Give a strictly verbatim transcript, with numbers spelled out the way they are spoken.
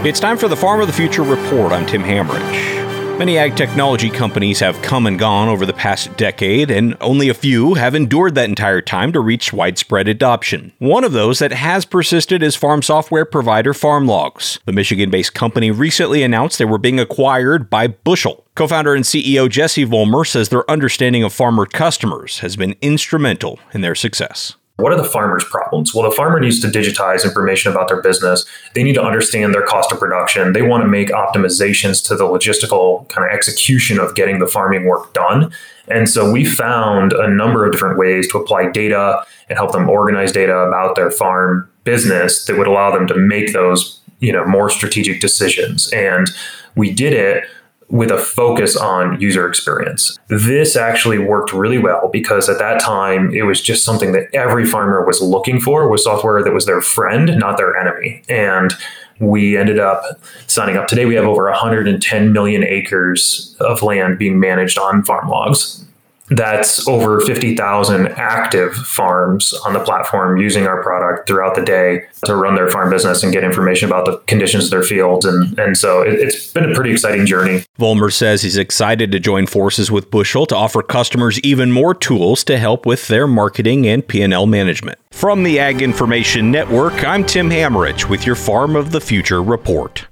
It's time for the Farm of the Future Report. I'm Tim Hammerich. Many ag technology companies have come and gone over the past decade, and only a few have endured that entire time to reach widespread adoption. One of those that has persisted is farm software provider FarmLogs. The Michigan-based company recently announced they were being acquired by Bushel. Co-founder and C E O Jesse Vollmer says their understanding of farmer customers has been instrumental in their success. What are the farmer's problems? Well, the farmer needs to digitize information about their business. They need to understand their cost of production. They want to make optimizations to the logistical kind of execution of getting the farming work done. And so we found a number of different ways to apply data and help them organize data about their farm business that would allow them to make those, you know, more strategic decisions. And we did it with a focus on user experience. This actually worked really well because at that time, it was just something that every farmer was looking for, was software that was their friend, not their enemy. And we ended up signing up. Today, we have over one hundred ten million acres of land being managed on FarmLogs. That's over fifty thousand active farms on the platform using our product throughout the day to run their farm business and get information about the conditions of their fields. And, and so it, it's been a pretty exciting journey. Vollmer says he's excited to join forces with Bushel to offer customers even more tools to help with their marketing and P and L management. From the Ag Information Network, I'm Tim Hammerich with your Farm of the Future report.